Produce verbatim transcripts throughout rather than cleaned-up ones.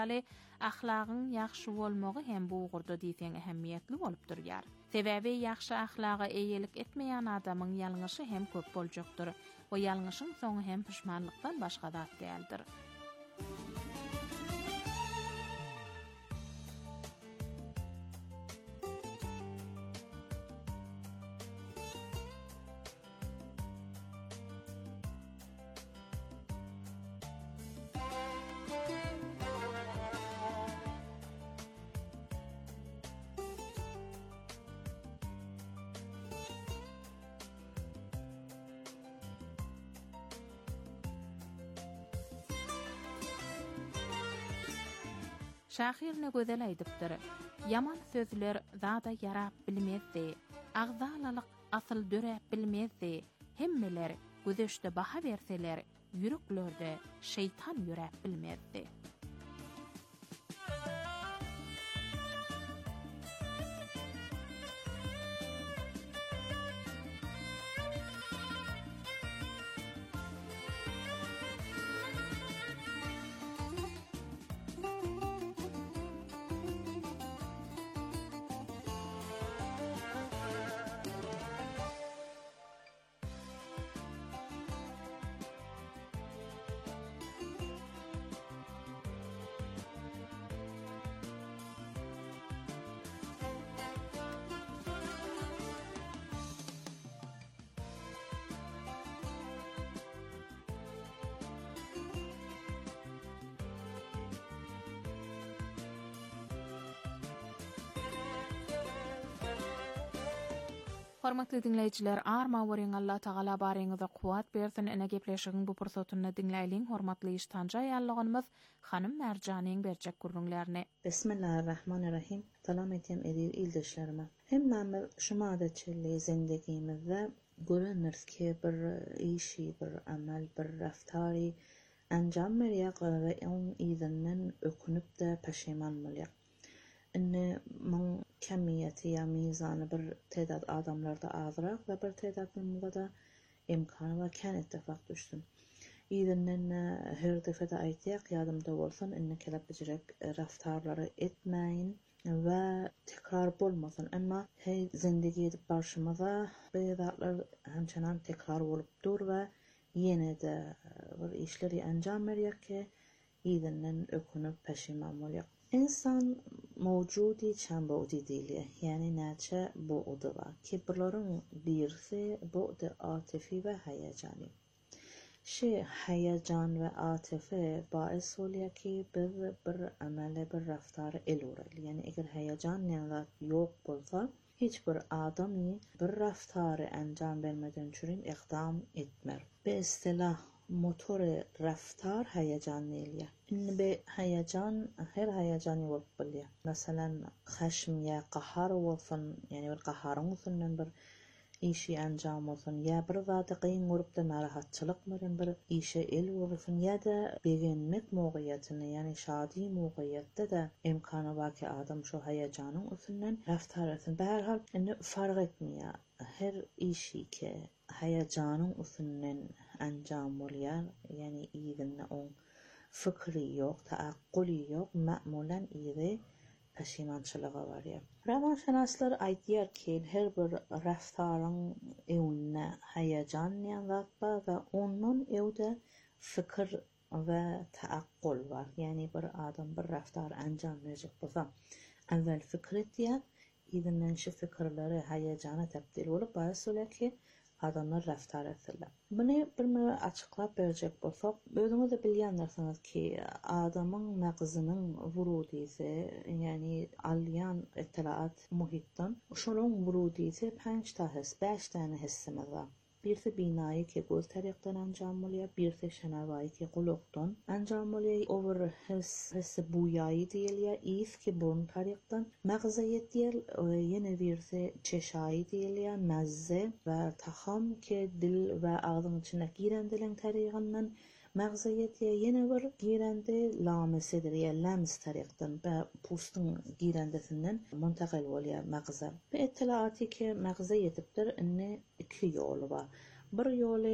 Ali ahlagın yaxşı bolmagy hem bu ugurda diýsen ähemmiýetli bolup durýar. Sebäbi yaxşı ahlaga eýelik etmeýän adamyň ýalňyşy hem köp boljakdyr. O ýalňyşyň soňy hem pişmanlykdan başga zat däldir. Şahir ne gözel aýdypdyr. Yaman sözler zada yarap bilmezdi. Agzalalyk asyl dörep bilmezdi. Hemmeler gözeşde baha berseler, ýüreklerde şeytan ýörep bilmezdi. Hormatly dinleýijiler, arma weriň Allah Taala baryňyza kuwat bersin. Ene gepleşigiň bu pursatyny dinläýliň hormatly iştanja ýallaganymyz Hanym Merjanyň berjek gurrunlaryny. Bismillahirrahmanirrahim. Salam etýän edil ildeşlerime. Hemme şumada çelli zindegimizde görünür ki bir işi, bir amel, bir raftary anjam berýär we oň izinden ökünüp de peşeman bolýar. Inne man kemiyeti ya mizanı bir tedat adamlarda azrak ve bir tedatında da imkanı ve ken ittifak düşsün. İzinden her defede aytiyak yadımda bolsun inne kelep bijirek raftarları etmeyin ve tekrar bolmasın. Ama hey zindagi edip barşımıza beydatlar hemçanan tekrar bolup dur ve yine de bir işleri anjam berýär ki izinden ökünüp peşiman bolýar. İnsan mevcudi çan bu'di diýilýär. Yani näçe bu'dy var ki buların birisi bu'dy atifi ve heyecani. Şey heyecan ve atife bais bolýar ki biz bir amele bir raftary elurel. Yani eger heyecan ýa-da ýok bolsa hiç bir adamy bir raftary anjam bermeden çürün iqdam etmer. Be istilah motor raftar heyecan diýilýär. Indi be heyecan her heyecan bolup bolýar. Masalan, haşm ya qahar bolsun, yani bir qaharyň usulundan bir işi anjam bolsun, ya bir zady qyyn görüp de narahatçylyk bilen bir işe el bolsun, ya da begenmek mowgiýatyny, yani şady mowgiýatda da imkany bar ki adam şu heyejanyň usulundan raftar etsin. Berhal indi fark etmeýär. Her işi ki heyejanyň usulundan anjam bolýar, yani ýygyny oň fikri ýok, taakkuly ýok, ma'mulan ýygy peşimançylyga barýar. Rawanşanaslar aýdýar ki her bir raftaryň ewne heyejan ýa-da we onuň ewde fikir we taakkul bar. Yani bir adam bir raftar anjam berjek bolsa, awvel fikir etýär, ýygynyň şu fikirleri heyejana tebdil bolup başlaýar ki adamlar raftar etdiler. Bunu bir açıklap berjek bolsak, özüňiz de bilýändirsiniz ki adamyň magzynyň wurudysi, yani alyan ittilaat muhitdan, şolaryň wurudysi beş ta his, beş tane hissimiz bar. Birisi binayi ki göz tarikten anjam bolýar, birisi şanawayi ki gulukdan anjam bolýar, over his hissi buýayi diýilýär, is ki burun tarikten, magzyet diýil, ýene birisi çeşayi diýilýär, mazze we taham ki dil we agzyň içine giren dilen tariginden, magzyet ýene bir girende lamesidir, ýa lams tarikten we pustyň girendesinden muntakil bolýar magza. Bu ittilaati ki magza ýetipdir, inni iki ýolu bar. Bir ýoly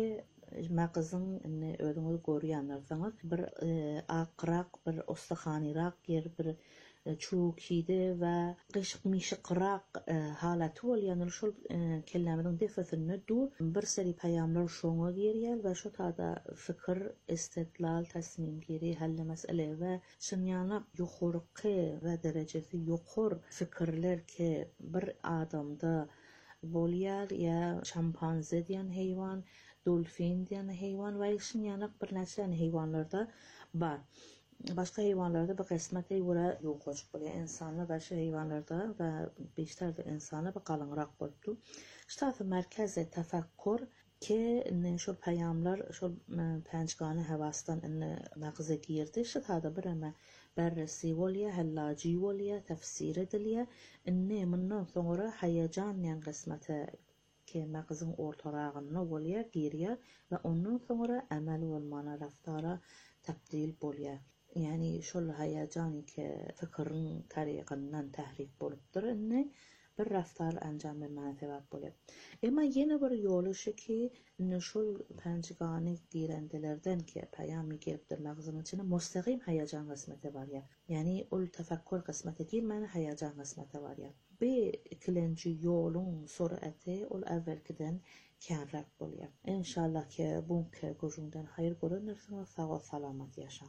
maqızın inne özüňiz görýänlersiňiz bir aqrak, bir ostaxanyrak yer bir çuğukide ve gışık mişiqrak halatı bolýan şol kellämeden defasynda dur bir seri paýamlar şoňa gerýär we şo tada fikir, istidlal, tasmim geri, helle mesele we şunýanyk ýokurky we derejesi ýokur fikirler ki bir adamda bolýar ya şampanze diýen heýwan, dolfin diýen heýwan we şunýanyk bir näçe heýwanlarda bar. Başka hayvanlarda bu kısmete göre yok hoş böyle insanlar başka hayvanlarda ve beşler de insana bir kalınrak boldu. İşte merkeze tefekkür ki ne şu peyamlar şu pençgane havastan in mağza girdi şu hada bir ama berresi volya hallaci volya tefsir ediliye inne bundan sonra hayacan yan kısmete ki mağzın ortarağına volya giriye ve ondan sonra amel olmana raftara tebdil bolya. Yani şol hayacanı ki fikrin tariqından tahrik bolupdur inne bir raftar anjam bermana sebäp bolýar. Emma ýene bir ýoly şu ki şol pençgany girendelerden ki paýamy gelipdir magzynyň içine mustaqim hayajan kısmeti var ya. Yani ol tefekkür kısmeti girmän hayajan kısmeti var ya. Be ikilenci ýoluň suraty ol awvelkiden kärrak bolýar. İnşallah ki bunky gözüňden hayır görünürsiň, sag salamat ýaşa.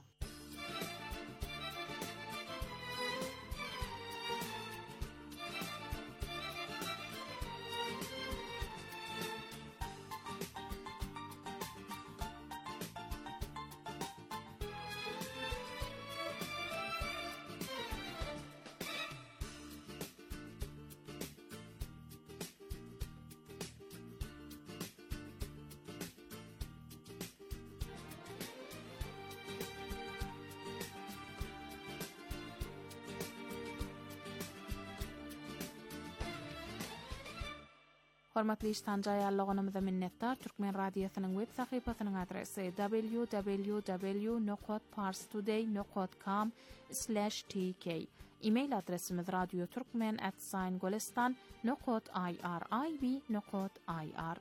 Hormatly iştanja ýarlygynymyza minnetdar. Türkmen radiosynyň web sahypasynyň adresi w w w nokta parstoday nokta com slash t k. E-mail adresimiz radioturkmen at syngolestan nokta irib nokta ir.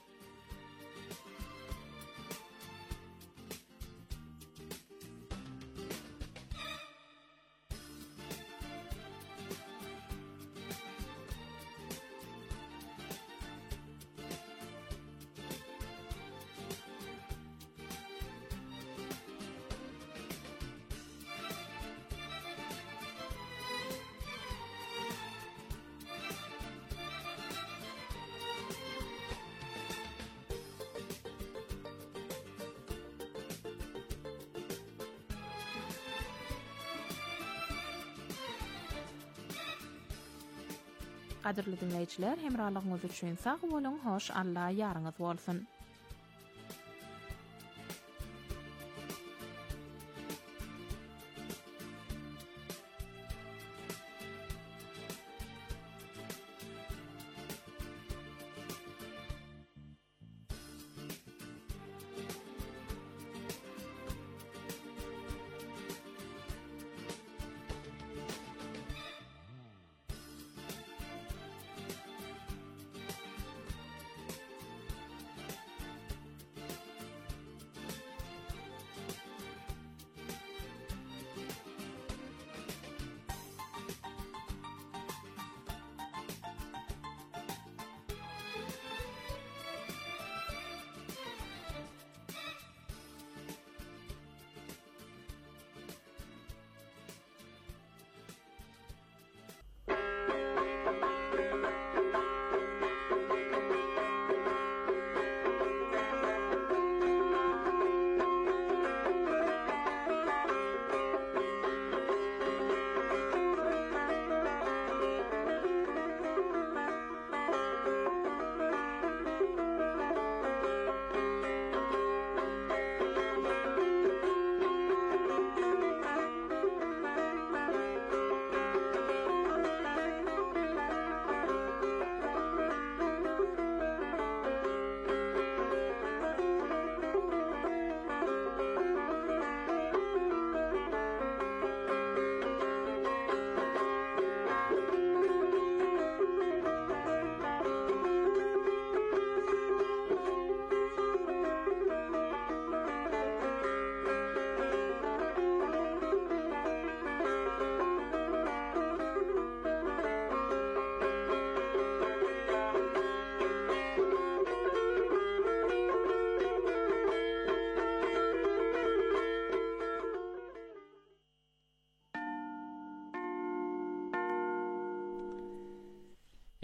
Qadirli dinleyijiler, hemralygyňyz üçin sag boluň, hoş Allah ýaryňyz bolsun.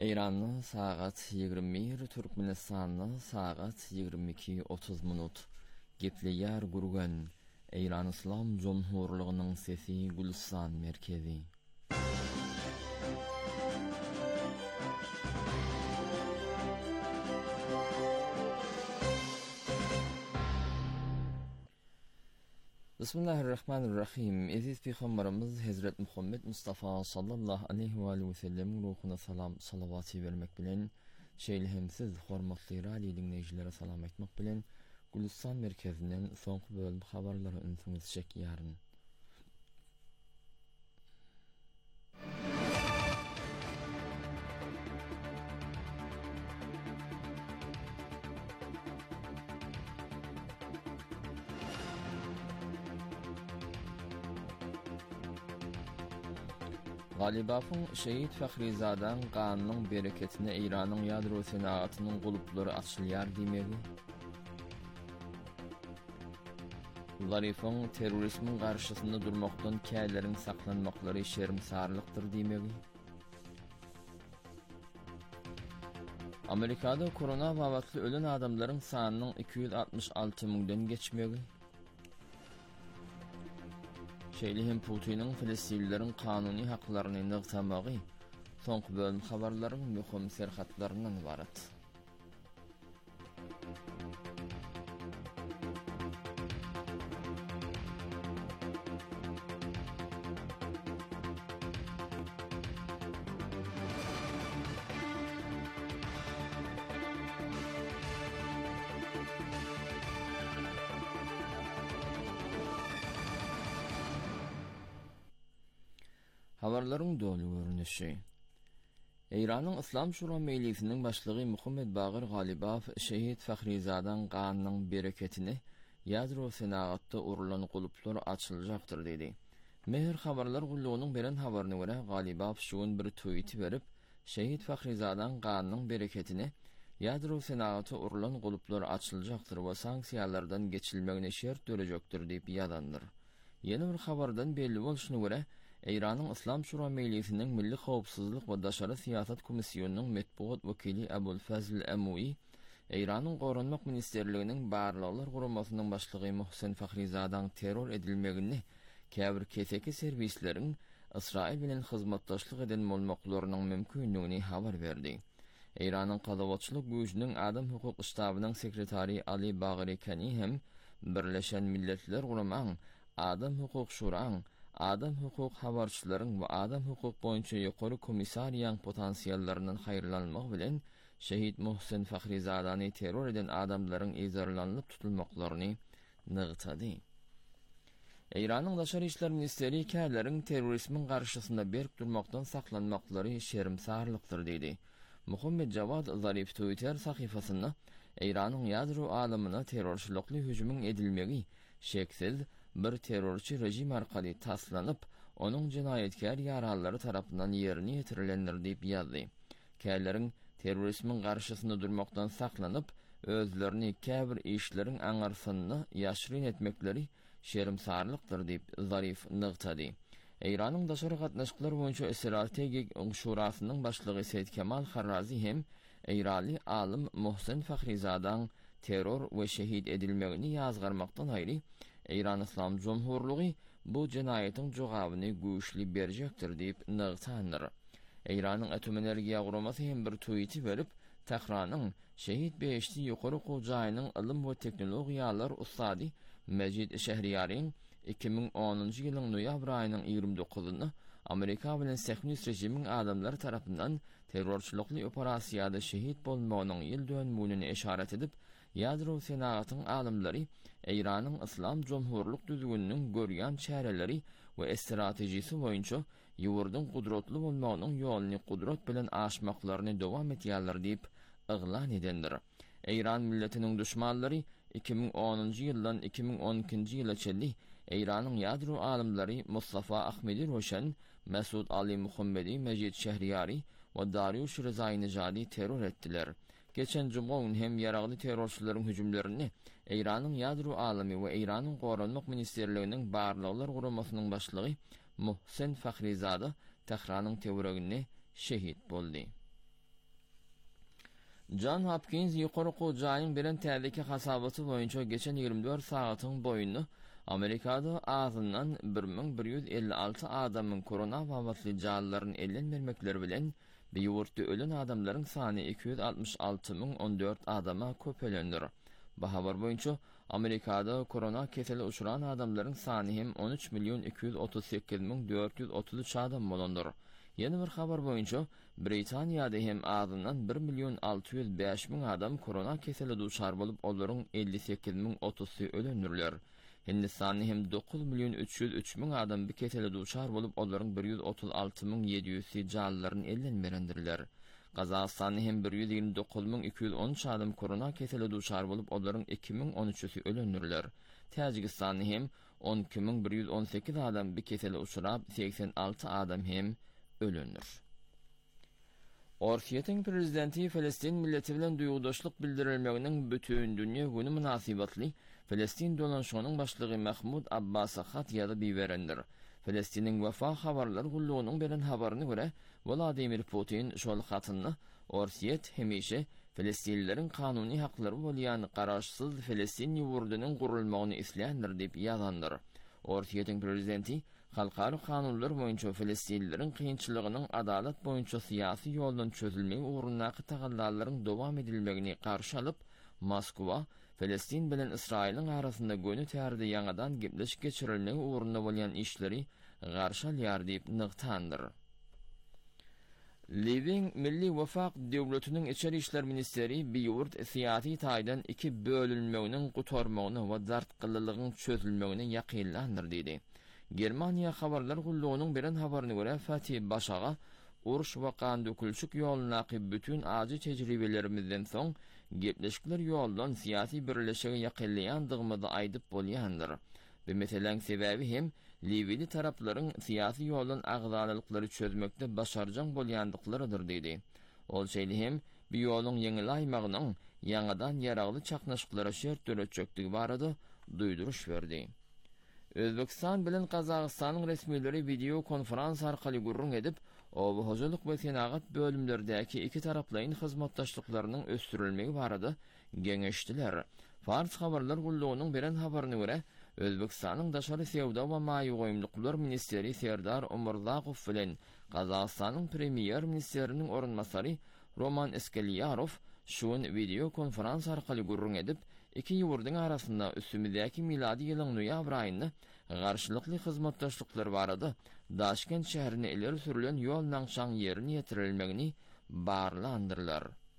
İran'ın saat yigirme bir, Türkmenistan'ın saat yigirme iki otuz minut. Gepleyer gurgan İran İslam Cumhurluğu'nun sesi Gülistan merkezi. Bismillahirrahmanirrahim. Aziz Peygamberimiz Hazret Muhammed Mustafa sallallahu aleyhi ve sellem ruhuna salam salavatı vermek bilen şeýlehimsiz hormatly radio dinleýijilere salam etmek bilen Gülistan merkezinden soňky bölüm habarlary ünsüňiz çekýäryn. Galibafın Şehit Fahrizadan qanının bereketine İran'ın yadro senaatının gulupları açılýar diýmegi. Zarifın terörizmin karşısında durmaktan källerin saklanmaklary şermsarlykdyr diýmegi. Amerikada korona wagtly ölen adamlaryň sanynyň iki yüz altmış alty müňden geçmegi. Şeýlehim Putin'in Filistinlilerin kanuni haklaryny nygtamagy soňky bölüm habarlaryň möhüm serhatlaryndan ibaret. Habarlaryň dolu görünüşi. İran'ın İslam Şura Meclisi'nin başlygy Muhammed Bagir Galibav Şehit Fahrizadan qanynyň bereketini yadro senaatda urulan guluplar açyljakdyr dedi. Mehr habarlar gullugynyň beren habaryna görä Galibav şuň bir tweet berip Şehit Fahrizadan qanynyň bereketini yadro senaatda urulan guluplar açyljakdyr we sanksiýalardan geçilmegine şert dörejekdir diýip ýazandyr. Ýene bir habardan belli bolşuny görä İran'ın İslam Şura Meclisi'nin Milli Howpsuzlyk we Daşary Siýasat Komissiýonunyň metbuat wekili Abul Fazl Amouy, İran'ın Goranmak Ministerliginiň Barlylar Guramasynyň başlygy Mohsen Fahrizadan terror edilmegini käbir keseki serwisleriň İsrail bilen hyzmatdaşlyk eden bolmaklarynyň mümkinligini habar berdi. İran'ın Qadawatçylyk güýjüniň Adam hukuk ştabynyň sekretary Ali Bagiri Kani hem Birleşen Milletler Guramaň Adam hukuk şuraň Adam hukuk habarçylaryň we adam hukuk boýunça ýokary komissariýaň potensiýallarynyň haýyrlanmagy bilen Şehit Mohsen Fahrizadany terror eden adamlaryň izarlanlyp tutulmaklaryny nygtady. İran'ın Daşary işler ministeri källerin terrorizmin garşysynda berk durmakdan saklanmaklary şermsarlykdyr diýdi. Muhammed Javad Zarif Twitter sahyfasynda İran'ın yadro alamyna terrorçylykly hüjümüň edilmegi şeksiz bir terörçi rejim arkaly taslanyp, onuň jinaýetkär ýaralary tarapyndan ýerine ýetirilendir diýip ýazdy. Källerin terrorizmin garşysynda durmakdan saklanyp, özlerini käbir işleriň aňarsyny ýaşyryn etmekleri şermsarlykdyr diýip Zarif nygtady. İran'ın daşary gatnaşyklar boýunça strategik şurasynyň başlygy Seýid Kemal Harrazi hem İranly alim Mohsen Fahrizadan terror we şehit edilmegini ýazgarmakdan aýry İran İslam Cumhurluğu bu cinayetin jogabyny güýçli berjekdir diýip nygtandyr. İran'ın Atom Energiýa Guramasy hem bir tweet berip, Tehranyň şehit beşli ýokary gojaýynyň ilim we teknologiýalar ustady Mejid Şehriyariň iki ming onunji ýylyň noýabr aýynyň ýygrimi dokuzyny Amerika bilen Sähnis rejimiň adamlary tarapyndan terrorçylykly operasiýada şehit bolmagynyň ýyl dönümini işaret edip, yadro senatynyň alimleri İran'ın İslam Cumhurluk düzgününiň görýän çäreleri we stratejisi boýunça ýurdun gudratly bolmagynyň ýoluny gudrat bilen aşmaklaryny dowam etýärler diýip yglan edendir. İran milletiniň düşmanlary iki ming onunji ýyldan iki ming on ikinji ýyla çelli İran'ın yadro alimleri Mustafa Ahmedi Roşan, Mesud Ali Muhammedi, Mejid Şehriyari we Dariush Rezaynejadi terror etdiler. Geçen cuma gün hem yaragly terrorçylaryň hüjümlerini İran'ın yadro alimi we İran'ın Goranmak Ministerliginiň Barlylar Guramasynyň başlygy Mohsen Fahrizada Tehranyň teweregini şehit boldy. John Hopkins yuqorqu jaýyň bilen täzeki hasabaty boýunça geçen ýygrimi dört sagatyň boýunny Amerikada azyndan bir ming bir ýüz elli alty adamyň korona wagtly jalalaryny ellenmermekleri bilen bu ýurtda ölen adamlaryň sany iki yüz altmış alty ming on dört adama köpelendir. Bu habar boýunça Amerikada korona keseli uçuran adamlaryň sany hem on üç milyon iki yüz otuz sekiz ming dört yüz otuz üç adam bolandyr. Yeni bir habar boýunça Britaniýada hem azyndan bir milyon altı yüz beş ming adam korona keseli duçar bolup olaryň elli sekiz ming otuzsy ölendirler. Hindistan hem dokuz milyon üç yüz üç ming adam bir keseli duçar bolup olaryň bir yüz otuz altı ming yedi yüz jalalaryny ellenmerendirler. Gazakistan hem bir yüz ýygrimi dokuz ming iki yüz on üç adam korona keseli duçar bolup olaryň iki ming on üçsy ölendirler. Täjikistan hem on iki ming bir yüz on sekiz adam bir keseli uçurap seksen alty adam hem ölendir. Orsiýetiň prezidenti Filistin milleti bilen duýgdaşlyk bildirilmeginiň bütün dünýä güni munasybatly Filistin dolanşygynyň başlygy Mahmud Abbas'a hat ýazyp biberendir. Filistiniň Wafa habarlar gullugynyň beren habaryna görä, Vladimir Putin şol hatyny Orsiýet hemişe Filistinlileriň kanuny haklary bolýan garaşsyz Filistin ýurdunyň gurulmagyny isleýändir diýip ýazandyr. Orsiýetiň prezidenti halkary kanunlar boýunça Filistinlileriň kynçylygynyň adalet boýunça syýasy ýoldan çözülmegi ugrundaky tagallalaryň dowam edilmegini garşy alyp, Moskwa Filistin bilen Israýlyň arasynda göni tärde ýangadan gepleşik geçirilmegi ugrunda bolýan işleri garşy alýar diýip nyktandyr. Living Milli Wefak Döwletiniň içeri işler ministeri biýurt syýasy taýdan iki bölünmeginiň gutarmagyny we dartgylylygyň çözülmegini ýakynlandyr diýdi. Germaniýa habarlar gullugynyň beren habaryna görä Fatih Başaga uruş we kan dökülşük ýolunaky bütün aji tejribelerimizden soň gepleşikler ýoldan syýasy birleşigi ýakynlanýandygymyzy aýdyp bolýandyr. Bu meseleň sebäbi hem Liwili taraplaryň syýasy ýoldan agzalylykları çözmekde başarjak bolýandyklarydyr diýdi. Ol şeýle hem bu ýoluň ýeňilaýmagynyň ýangadan ýaragly çaknaşyklara şert döretjekdigi barada duýduruş berdi. Özbekistan bilen Gazagystanyň resmileri video konferans arkaly gurrun edip, obu hojalyk we senagat bölümlerdäki iki taraplaryň hyzmatdaşlyklarynyň ösdürilmegi barada geňeşdiler. Fars habarlar gullugynyň beren habaryna görä, Özbekistanyň daşary sewda we maýy goýumluklar ministeri Serdar Umurzagow bilen Gazagystanyň premier ministeriniň orunmasary Roman Eskeliyarow şuň video konferans arkaly gurrun edip, iki ýurduň arasynda üstümizdäki miladi ýylyň noýabr aýynda garşylykly hyzmatdaşlyklar barada Daşkent şäherine ileri sürülen ýol naňşan ýerine ýetirilmegini barlandyrlar.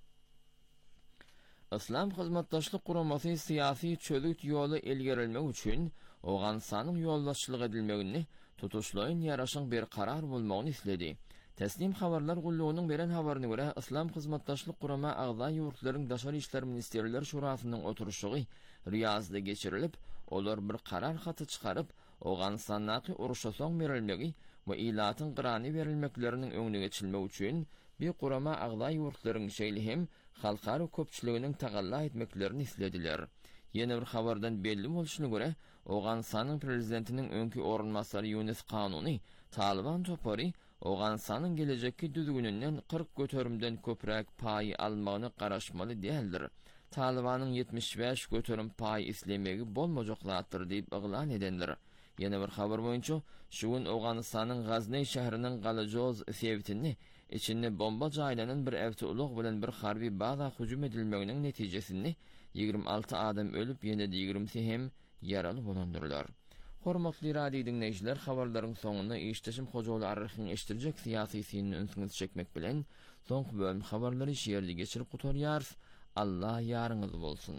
Islam hyzmatdaşlyk guramasy syýasy çözük ýoly elgerilmek üçin Awganystanyň ýoldaşçylyk edilmegini tutuşlaýyn ýaraşyň bir karar bolmagyny isledi. Teslim habarlar gullugynyň beren habaryna görä, Islam hyzmatdaşlyk gurama agza ýurtlaryň daşary işler ministerler şurasynyň oturuşugy Riyazda geçirilip, olar bir karar haty çykaryp, Awganystandaky uruşa soň berilmegi we ilatyň gyrany berilmekleriniň öňüne geçilmek üçin bir gurama agza ýurtlaryň şeýle hem halkary köpçüliginiň tagalla etmeklerini islediler. Ýene bir habardan belli bolşyna görä, Awganystanyň prezidentiniň öňki orunmasary Yunus Kanuny Taliban topary Awganystanyň gelejekki düzgününden kırk götürümden köprek paýy almagyny garaşmaly däldir. Talibanyň yetmiş beş götürüm paýy islemegi bolmajaklardyr diýip yglan edendir. Ýene bir habar boýunça şuň Awganystanyň Gazney şäheriniň Galajoz sewtini içinde bomba jaýlanan bir ewtuluk bilen bir harby baza hüjüm edilmeginiň netijesinde ýygrimi alty adam ölüp ýene ýygrimi hem ýaraly bolandyrlar. Hormatly radio dinleýijiler, habarlaryň soňunda işdeşim Hojaly arryhyň eşdirjek syýasy synyň öňüňizi çekmek bilen soňky bölüm habarlary şeýerli geçirip gutarýar. Allah ýarynňyz bolsun.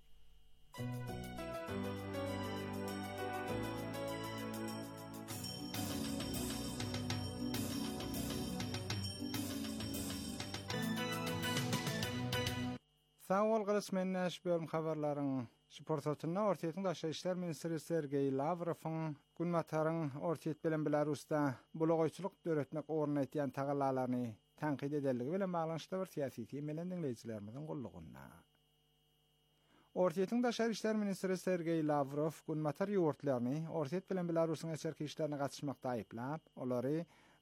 Sağol gysmen näş bölüm habarlaryň Sportçyna Ortiýetiň daşary işler ministri Sergey Lavrowyň günmataryň Ortiýet bilen Belarusda bulagoýçylyk döretmek orun etýän tagallalaryny tanqid edelligi bilen baglanşykda bir syýasy temelen dinleýijilerimiziň gullugynda. Ortiýetiň daşary işler ministri Sergey Lavrow günmatar ýurtlaryny Ortiýet bilen Belarusyň eçerki işlerine gatnaşmakda aýyplap, olary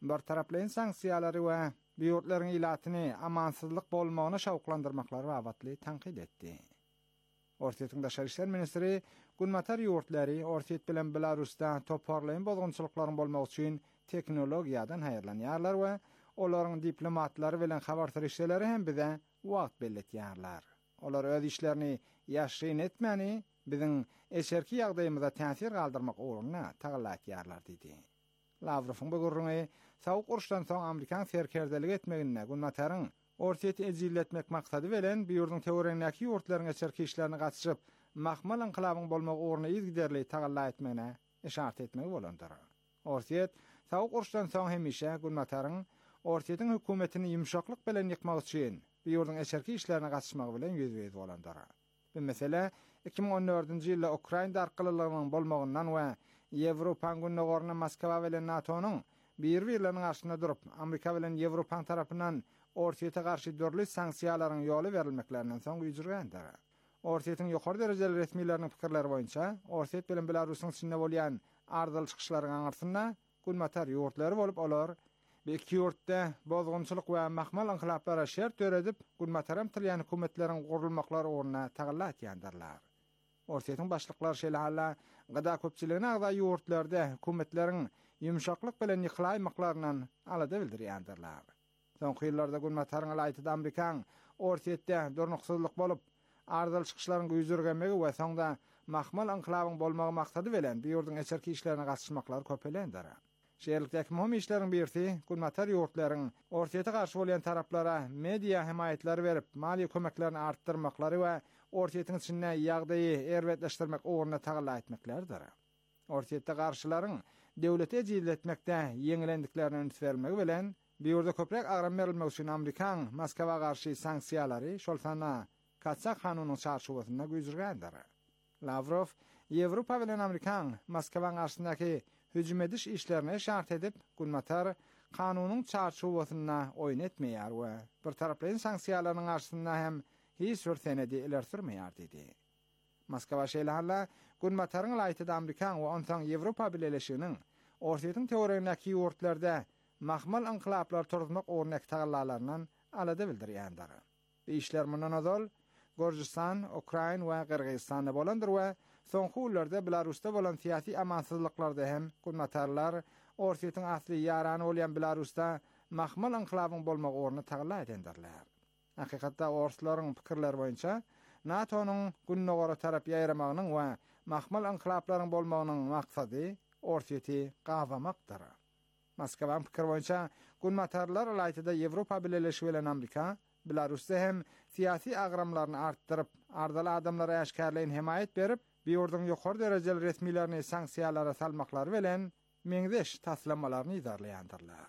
bir taraplyň sanksiýalary we biýotlaryň ilatyny amansızlyk bolmagyna şawklandyrmaklary wagtly tanqid etdi. Ortiýetiň daşary işler ministri Gunmatar ýurtlary Ortiýet bilen Belarusda toparlaýan bozgunçylyklaryň bolmagy üçin teknologiýadan haýyrlanýarlar we olaryň diplomatlary bilen habartarşyklary hem bize wagt belletýärler. Olar öz işlerini ýaşryn etmeni biziň eşerki ýagdaýymyza täsir galdyrmak ugruna tagallatýarlar dedi. Lavrowyň bu gurruny sowuk uruşdan soň Amerikan serkerdelik etmegine Gunmataryň Ortiýeti ejilletmek maksady bilen bir ýurdun teoreňdäki ýurtlaryň eşerki işlerine gatşyp mahmal inqilabyň bolmagy ugruna ýyzgiderli tagallat etmegine işaret etmegi bolandyr. Ortiýet sowuk uruşdan soň hemişe Gunmataryň Ortiýetiň hökümetini ýumşaklyk bilen ýykmak üçin bir ýurdun eşerki işlerine gatşmak bilen ýüzbeýiz bolandyr. Bu mesele iki bin on dördünji ýylda Ukraina arkalylygynyň bolmagyndan we Ýewropa günnägorna Moskwa bilen NATO'nyň bir-birleriniň arşynda durup Amerika bilen Ýewropa tarapyndan Ortiýete garşy dörli sanksiýalaryň ýoly berilmeklerinden soň güýjürgendir. Ortiýetiň ýokary derejeli resmiýetleriniň pikirleri boýunça Ortiýet bilen Belarusyň içinde bolýan ardyl çykyşlaryň arasynda Gunmatar ýurtlary bolup olar bu iki ýurtda bozgunçylyk we mahmal inqilaplara şert töredip Gunmataram tilýän hökümetleriň gurulmaklary ugruna tagallat ýandyrlar. Ortiýetiň başlyklary şeýle halla gada köpçiligine agda ýurtlarda hökümetleriň ýumşaklyk bilen ýyklaýmaklarynyň alada bildirýändirler. Soňky ýyllarda Gunmataryň aýtyda Amerikan Ortiýetde durnuksuzlyk bolup ardyl çykyşlaryň güýjürgenmegi we soňda mahmal inqilabyň bolmagy maksady bilen bir ýurdun eşerki işlerine gatnaşmaklary köpelendir. Şeýerlikdäki muhim işleriň birisi Gunmatar ýurtlaryň Ortiýete garşy bolan taraplara media himayetleri berip mali kömeklerini artdyrmaklary we Ortiýetiň içinde ýagdaýy erwetleşdirmek ugruna tagallat etmeklerdir. Ortiýetde garşylaryň döwleti ejilletmekde ýeňilendiklerini öňsürmegi bilen bir ýurda köprek agram berilmek üçin Amerikan Moskwa garşy sanksiýalary şol sana Kaçak kanunyň çarşuwasynda güýjürgendir. Lavrov Ýewropa bilen Amerikan Moskwa garşyndaky hüjüm ediş işlerine şart edip Gunmatar kanunyň çarşuwasyna oýun etmeýär we bir taraplyň sanksiýalaryň garşysynda hem hiç bir senedi iler sürmeýär dedi. Moskwa şeýle halla Gunmataryň aýtyda Amerikan we onsoň Ýewropa birleşiginiň Ortiýetiň teoreňdäki ýurtlarda mahmal inqilaplar turmak örnek tagallalaryndan alada bildirýändir. Bu işler mundan azal Gürjistan, Ukraina we Qırgyzstanda bolandyr we soňky ýyllarda Belarusda bolan syýasy amansızlyklarda hem Gunmatarlar Ortiýetiň asly ýarany bolýan Belarusda mahmal inqilabyň bolmagy ugruna tagallat edendirler. Hakykatda orslaryň pikirleri boýunça NATO'nyň günnägora tarap ýaýramagynyň we mahmal inqilaplaryň bolmagynyň maksady Ortiýeti gawamakdyr. Moskwa pikir boýunça Gunmatarlar aýtyda Ýewropa birleşigi bilen Amerika Belarusda hem siyasi agramlaryny artdyryp, ardaly adamlara äşkärleýin himayet berip, bir ýurdun ýokary derejeli resmiýetlerini sanksiýalara salmaklary bilen meňdeş taslamalaryny ýazarlaýandyrlar.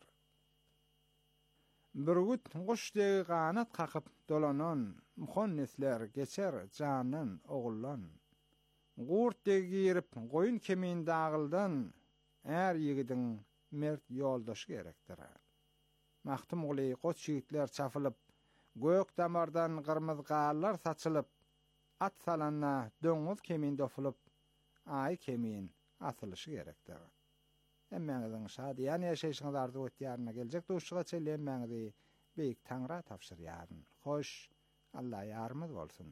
Birgut goşdegi ganat qakyp dolanan muhannisler geçer janyň ogullan. Gurtdegi girip goýun kemin dagyldan her ýigidin mert ýoldaşy gerekdir. Mahtum uly goç ýigitler çapylyp gök damardan gyrmyz gallar saçylyp at salanna döňüz kemin dofulup ay kemin asylyşy gerekdir. Emmeňiziň şadyan ýaşaýyşyňyz arzu etýärine geljek duşuga çellenmeňizi beýik Taňra tapşyrýaryn. Hoş, Allah ýarymyz bolsun.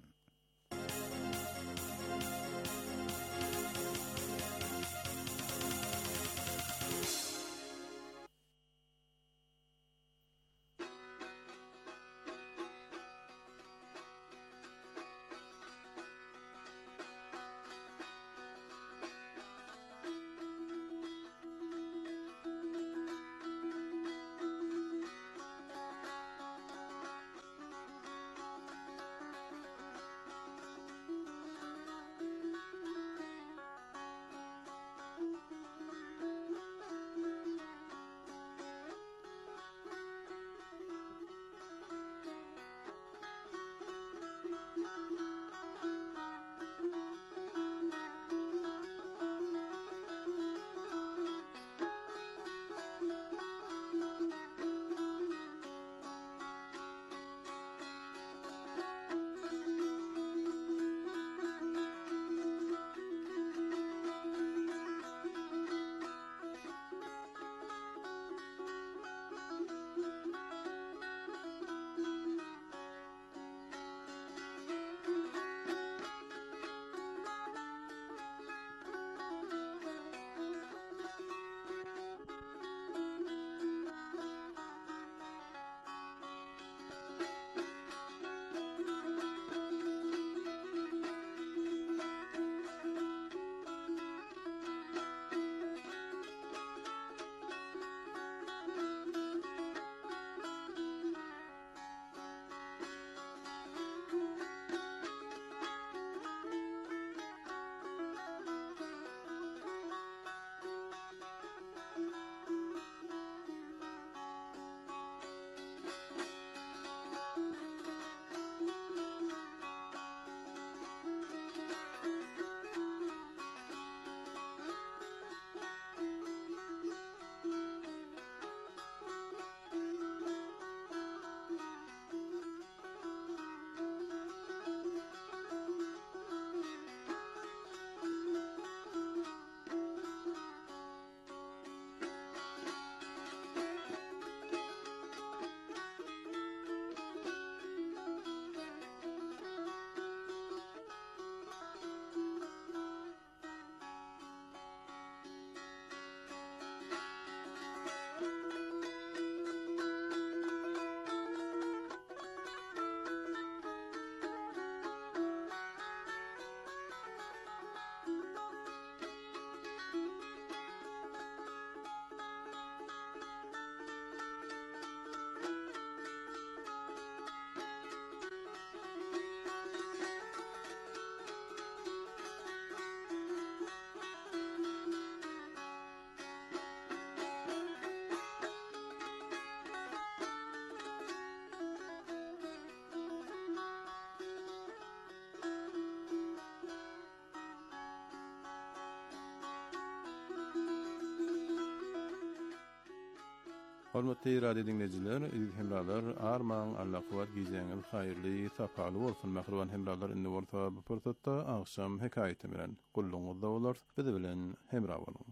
Hormatly radio dinleyijiler, ilgi hemralar, arman, Allah kuvat gizeňiz, haýyrly, sapaly bolsun. Mahruwan hemralar indi bolsa bu pursatda akşam hekaýete bilen gulluňyzda bolar. Biz bilen hemra bolun.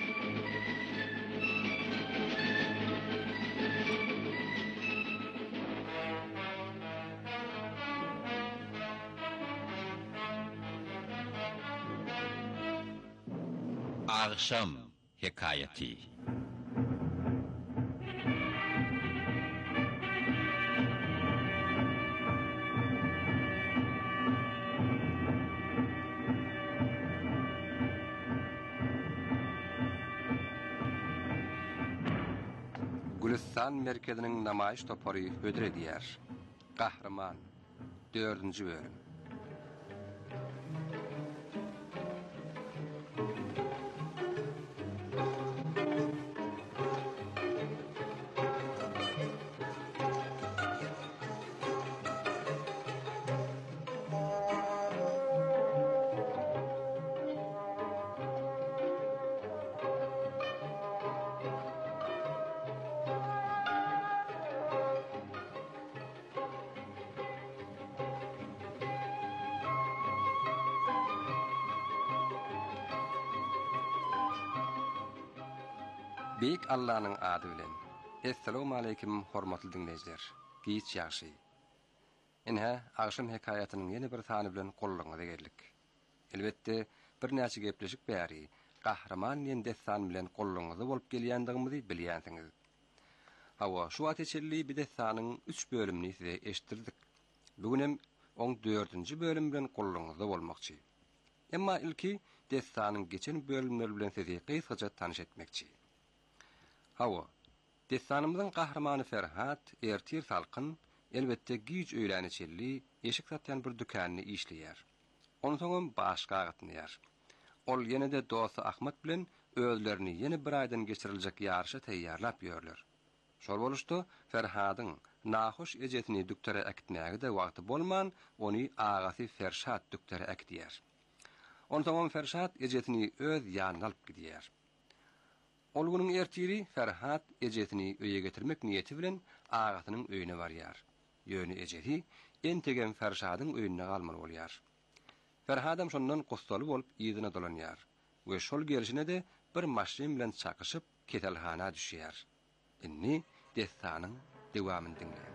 Akşam hekayeti. Gülistan merkezinin namayiş topory ödür edýär. Kahraman dördünji bölüm. Beyik Allah'nın adı bilen. Esselamu aleyküm hormatly dinleyijiler. Giýiç ýaşy. Inha akşam hekaýatynyň ýeni bir sany bilen gollaňyza geldik. Elbetde bir näçe gepleşik bäri, kahraman ýen destan bilen gollaňyza bolup gelýändigimizi bilýänsiňiz. Hawa şu ateşelli bir destanyň üç bölümini size eşitdirdik. Bugünem on dördünji bölüm bilen gollaňyza bolmakçy. Emma ilki destanyň geçen bölümleri bilen sizi kısaca tanış etmekçi. Hawa, destanymyzyň kahramany Ferhat ertir salkyn, elbetde güýç öýlänçelli, eşik satýan bir dükanyny işleýär. Onuň soňam başga gatnaýar. Ol ýene-de dosty Ahmet bilen özlerini ýene bir aýdan geçiriljek ýarşa taýýarlap ýörler. Şol boluşdy, Ferhatyň nahoş ejetini düktere äkitmäge de wagty bolman, ony agasy Ferhat düktere äkitýär. Onuň soňam Ferhat ejetini öz ýanyna alyp gidýär. Olgunyň ertiri Ferhat ejetini öýe getirmek niýeti bilen agatynyň öýüne barýar. Ýöni ejeti entegen Ferhatyň öýüne galmaly bolýar. Ferhadam şondan gostaly bolup ýygyna dolanýar we şol gelişine de bir maşin bilen çakyşyp ketelhana düşýär. Inni destanyň dewamyny dinleýär.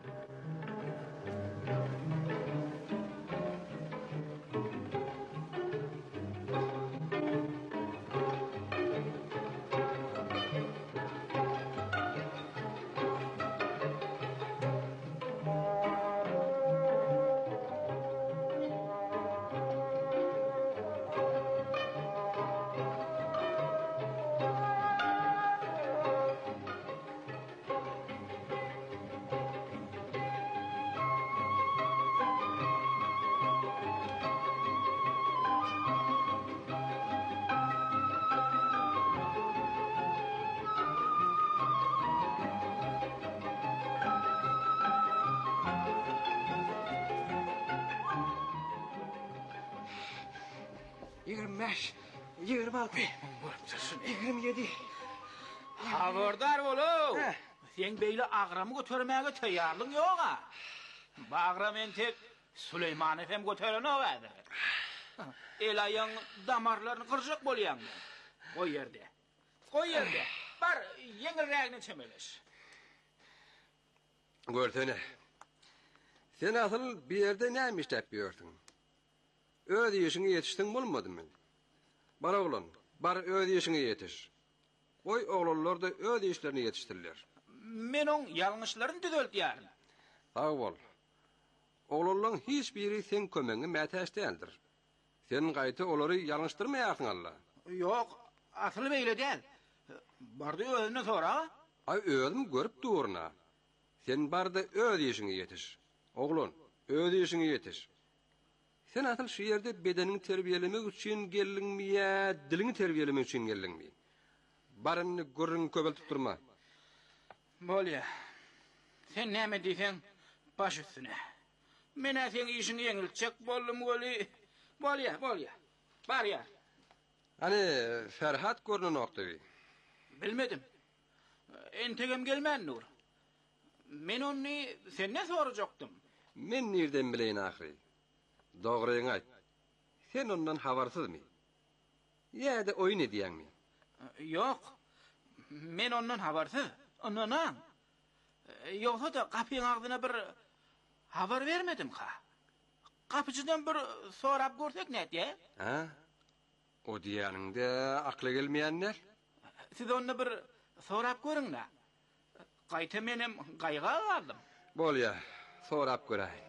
yirmi beş, yirmi altı, yirmi yedi. Haberdar bolu. Sen beýle agramy götermäge taýýarlyk ýok-a. Bagram ente Süleyman efem göterene wady. Elaýyň damarlaryny kırjak bolýan. O ýerde. O ýerde. Bar ýeňirägini çemeleş. Görsene. Sen asyl bir ýerde näme işläp ýörsiň? Öz ýeşiňe ýetişdiň bolmadymy? Bara oglan, bar öz ýeşiňe ýetiş. Oy oglanlar da öz ýeşlerini ýetişdirler. Men oň ýalňyşlaryny düzeltýär. Sag bol. Oglanlaryň hiç biri sen kömeňe mätäş däldir. Sen gaýta olary ýalňyşdyrmaýarsyň alla. Ýok, asyl beýle däl. Bardy özüne sora. Ay özüm görüp durna. Sen barda öz ýeşiňe ýetiş. Oglan, öz ýeşiňe ýetiş. Sen asyl şu ýerde bedeniň terbiyelemek üçin geldiňmi ýa diliňi terbiyelemek üçin geldiňmi? Barany görüň köbeltip durma. Bolýa. Sen näme diýsen baş üstüne. Men sen işini ýeňilçek boldum goli. Bolýa, bolýa. Barýar. Hani Ferhat görnün noktawy. Bilmedim. entegem gelmän nur. Men onu senne soracaktım. Men nerden bileyin ahiri? Doğruyu ayt. Sen ondan habarsızmı? Ya da oyun ediyen mi? Yok. Men ondan habarsız. Ondan. Yoksa da kapıyın ağzına bir haber vermedim ha. Kapıcıdan bir sorap görsek ne diye? Ha? O diyanın da akla gelmeyenler? Siz onu bir sorap görün la. Kayta menim kayga aldım. Bol ya, sorap göreyim.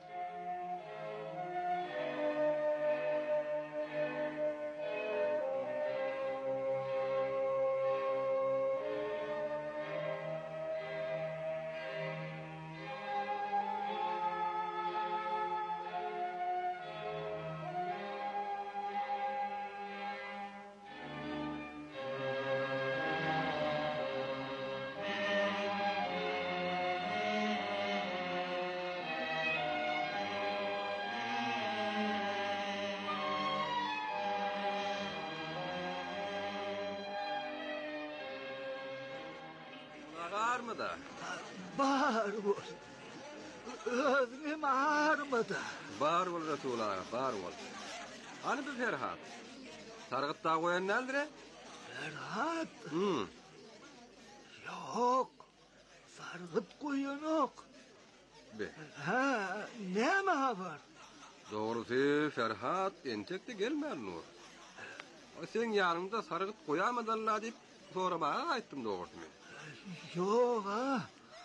Ağırmıda? Bağır ol. Özüm ağırmıda? Bağır ol Resul'a, bağır ol. Hani bir Ferhat? Sargıt dağı koyan nedir? Ferhat? Hı. Yok. Sargıt koyan yok. Be. Ha, ne mi haber? Doğrusu Ferhat entekte gelmer nur. O sen yanında sargıt koyamadarlar deyip sonra bana ayttım doğrusu men. Yok ha.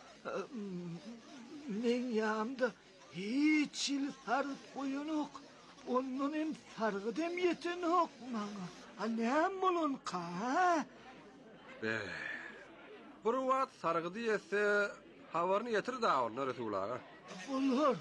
Men yanımda hiç il sargıt koyan yok. Onun hem sargıt hem yeten yok bana. Ha ne bulun ka? Be. Bir vaat sargıdı yese havarını yetir daha onu Resul'a. Bulur.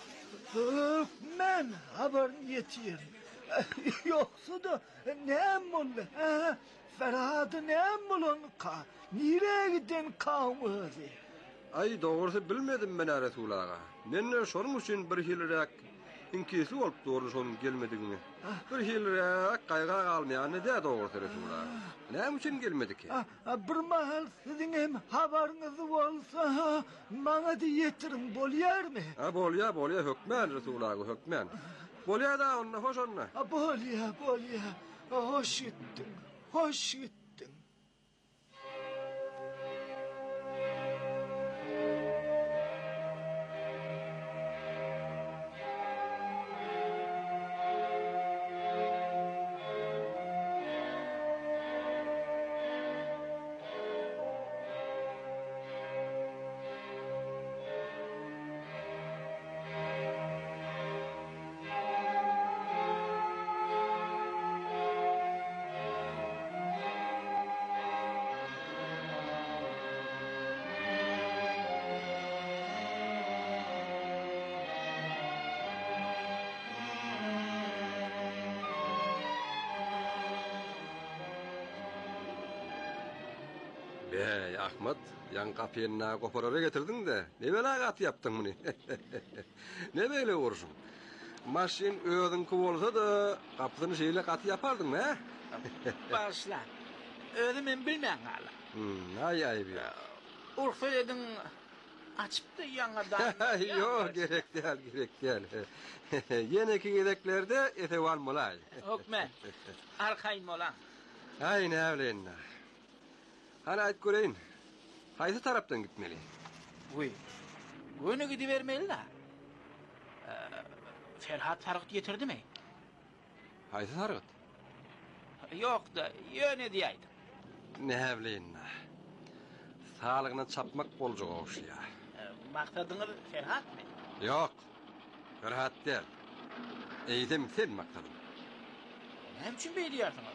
Men haberini yetirim. Yoksa da ne bulun? Ha? Ferhat'ı ne bulun ka? Nereye giden kavmı? Ay doğrusu bilmedim ben Resul'a. Men şonun için bir hilrek inkisi olup doğru şonun gelmediğini. Bir hilrek kayga kalmayanı da doğrusu Resul'a. Ne için gelmedi ki? Bir mahal sizin hem haberiniz olsa bana da yetirin bolyer mi? Ha bolya bolya hükmen Resul'a hükmen. Bolya da onunla hoş onunla. Bolya bolya hoş ettin hoş ettin. Bey Ahmet, yan kapıyına koparara getirdin de ne böyle kat yaptın bunu? Ne böyle vursun? Maşin öğüdün kıvolsa da kapısını şeyle katı yapardın mı he? Başla. Öğüdümün bilmeyen hala. Hmm, ay ay bir. Urfa edin açıp da yanardan. Yok gerek değil gerek değil. Yeneki gereklerde ete var molay. Hükmen. Arkayım olan. Ay ne evlenle. Hani ait göreyim. Haydi taraftan gitmeli. Uy. Bunu gidivermeli la. Ee, Ferhat sargıt getirdi mi? Haydi sargıt. Yok da yöne diyeydim. Ne evlenle. Sağlığına çapmak olacak o şey ya. Ee, maksadınız Ferhat mı? Yok. Ferhat değil. Eydem sen maksadın. Ne biçim beydiyorsunuz?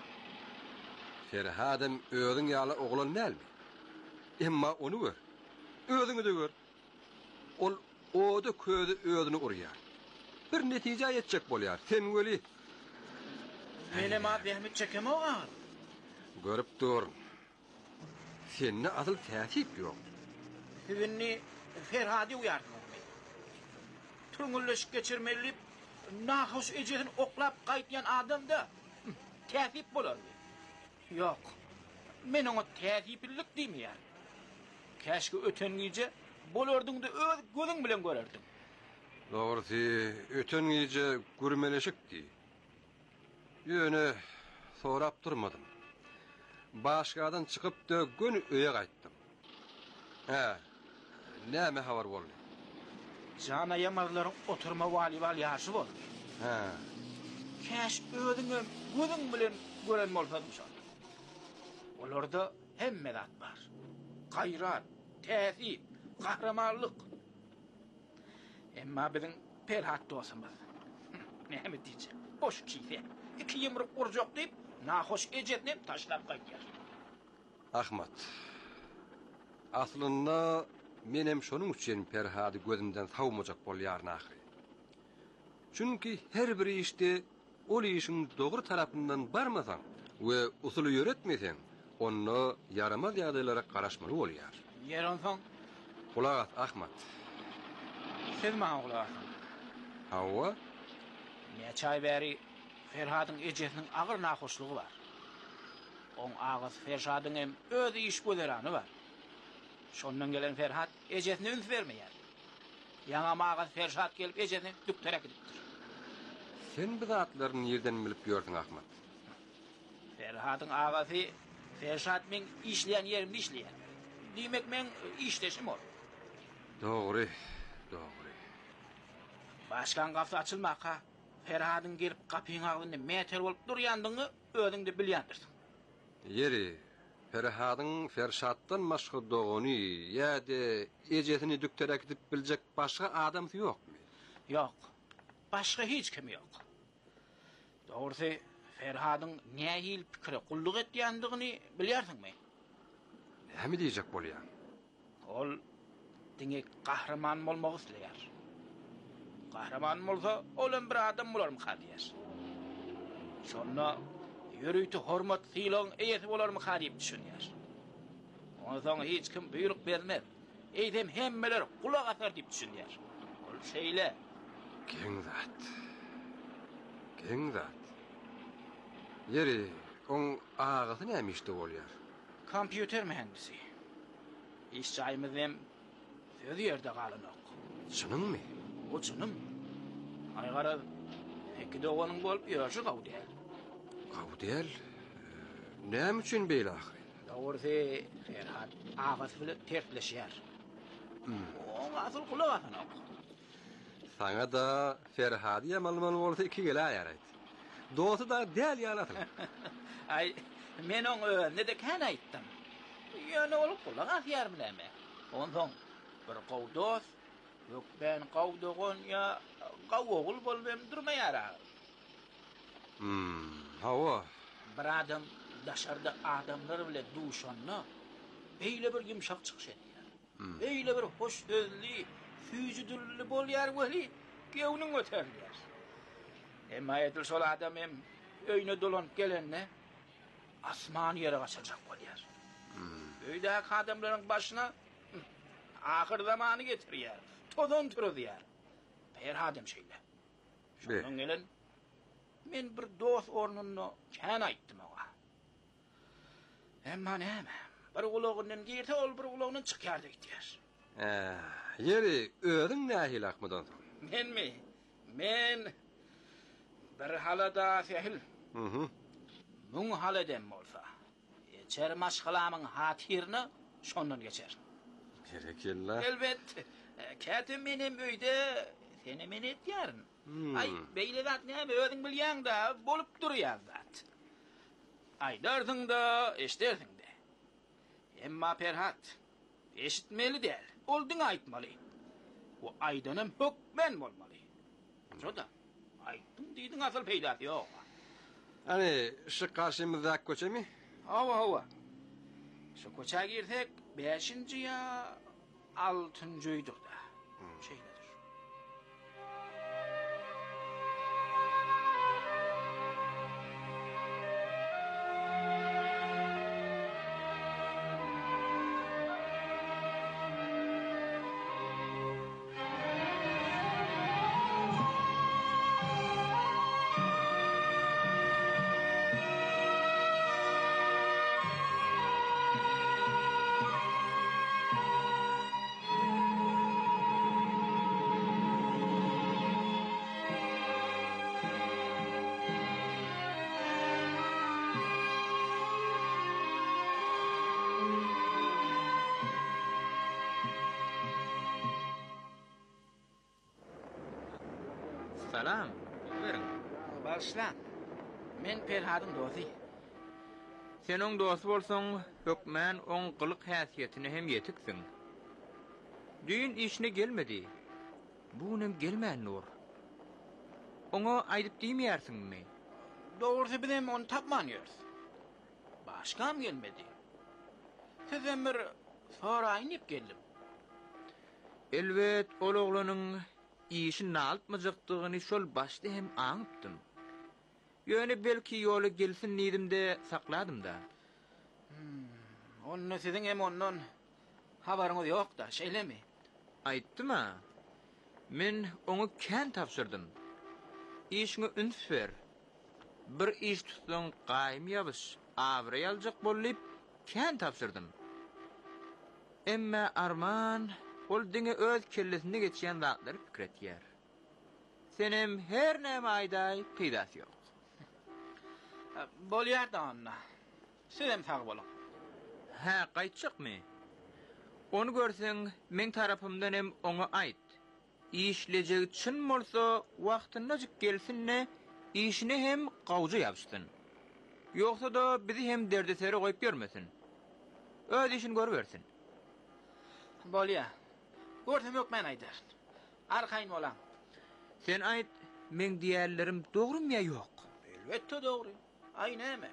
Ferhat'ım öğün yağlı oğlan değil mi? Ama onu gör. Öğünü de gör. Ol o da köyde öğünü uruyor. Bir netice yetecek boluyor. Sen öyle. Benim abimi çekeme o ağır. Görüp durun. Seninle asıl tertip yok. Hüvünni Ferhat'ı uyardın olmayı. Tüngülleşik geçirmeliyip nahus ecesin oklap kayıtlayan adam da tertip bulur. Yok. Men ona tertipillik değil mi yani? Käşke ötengice bolardın da öz gözün bilen görerdin. Doğrusu öten gece gürmeleşikti. Yöne sorap durmadım. Başkadan çıkıp da gün öye kayttım. He, näme habar boldy? Jana yamarlaryň oturma valibal ýaşy boldy. He. Käş ödüňe gözüň bilen gören bolsadyň şol. Olarda hemme zat bar. Gaýrat, täsir, kahramanlyk. Emma biziň Ferhat dostumyz. Näme diýje? Boş kiyse. Iki ýymryk urjak diýip, nahoş ejetni taşlap gaýtýar. Ahmat. Aslında menem şonuň üçin Ferhady gözümden sawmajak bolýar nähri. Çünki her bir işte ol işin dogry tarapyndan barmasaň we usuly ýöretmeseň, onu yaramaz ýagdaýlara garaşmaly bolýar. Ýeronsoň, kulak at Ahmat. Siz maňa kulak atın. Hawa? Neçe ay beri Ferhadyň ejesiniň agyr nahoşlugy bar. On ağız Ferhadyň hem özi iş göderany bar. Şondan gelen Ferhat ejesine üns vermeýär. Ýaňa maňa Ferhat gelip ejesini dükterek edipdir. Sen bu zatlaryny ýerden bilip gördüň Ahmat. Ferhadyň agasy Ferhat men işleýän ýerimde işleýär. Diýmek men işleşim ol. Dogry, dogry. Başkan gapy açylmaka Ferhadyň gelip gapyň agynda metel bolup durýandygy özüňde bilýändir. Yeri Ferhadyň Ferşatdan başga dogony ýa-da ejesini dükterek edip biljek başga adam ýokmy? Ýok. Başga hiç kim ýok. Dogrusu Ferhadyň nähil pikiri gulluk etýändigini bilýärsiňmi? Näme diýjek bolýar? Ol diňe kahraman bolmagy isleýär. Kahraman bolsa, olan bir adam bolarmy hadýär. Şonda ýürüýti hormat sylaň eýeti bolarmy diýip düşünýär. Ondan hiç kim buyruk bermez. Eýdem hemmeler kulak atar diýip düşünýär. Ol şeýle. Geň zat. Geň zat. Yeri on agasy näme işde bolýar? Kompýuter mühendisi. İş jaýymyz hem söz ýerde galanyk. Şunuňmy? O çynım. Aýgara iki doganyň bolup ýaşy gawdýar. Gawdýar? Näme üçin beýle ahry? Dogrusu Ferhat agasy bilen tertleşýär. O asyl kulak atanyk. Saňa da Ferhady ýamalman bolsa iki gele aýaryt. Dostu da däl ýalatyn. Ay, men oň önünde de kan aýtdym. Ýöne olup kulak atýar bileme. Ondan bir gowdos, ýok ben gowdogon ýa gowogul bolmam durmaýar. Hmm, hawa. Bir adam daşarda adamlar bilen duşanna beýle bir ýumşak çykyş etýär. Beýle bir hoş sözli, füýjüdürli bolýar weli, gewniň öterýär. Emma etil şol adam hem öýüne dolanyp gelenne asman ýere gaçajak bolýar. Öýdäki adamlaryň başyna ahyr zamany getirýär. Tozan türüdýär. Ferhadim şeýle. Şondan gelen men bir dost ornunda kan aýtdym oňa. Emma näme? Bir gulagynyň girdi, ol bir gulagynyň çykýar diýýär. Eh, yeri özüň nähil Ahmadan? Menmi? Men bir halada sehil. Mhm. Muň haladem bolsa, geçer maşgalamyň hatyryny şondan geçer. Gerekilla. Elbetde. Kätim menem öýde seni men etýärin. Ay, beýle zat näme özüň bilýän da bolup durýar zat. Aýdarsyň da, eşdersiň de. Emma Ferhat eşitmeli däl. Ol diň aýtmaly. O aýdanam hökmen bolmaly. Şoda. Aýtdym diýdiň asal peýdasy ýok. Hani şu karşımızdaki koça mı? Hava hava. Şu koça girsek beşinci ya altıncıydık da. Hmm. Şeyler. Salam. Berin. Başlan. Men Perhadın dozy. Senin dostu bolsaň, hökmän oň gylyk häsiýetine hem ýetiksin. Düýün işine gelmedi. Bunem gelmän nur. Oňa aýdyp diýmeýärsiňmi? Dogry bilen onu tapmanýarys. Başkam gelmedi. Sizem bir sonra aýnyp geldim. Elbet ol oglanyň işi naltmajykdygyny şol başda hem aňypdym. Ýöne belki ýoly gelsin diýdim-de sakladym da. Hmm, onu siziň hem ondan habaryňyz ýok da, şeýlemi? Aýtdyma. Men oňa kän tapşyrdym. İşiňe üns ber. Bir iş tutsaň gaýym ýabyş, awry aljak bolup kän tapşyrdym. Emma arman ol diňe öz kellesine geçýän zatlary pikir etýär. Senem her näme aýdaý peýdasy ýok. Bolýar da onna. Sizem sag bolun. Ha, gaýtjykmy? Onu görseň, men tarapymdan hem oňa aýt. İşlejegi çyn bolsa, wagtyna gelsinne, işine hem gawjy ýapşdyn. Ýoksa da bizi hem derdesere goýup görmesin. Öz işini görbersin. Bolýar. Görsem ýok men aýdar. Arkaýyn bolam. Sen aýt, men diýerlerim dogrymy ýa ýok? Elbetde dogry. Ay näme?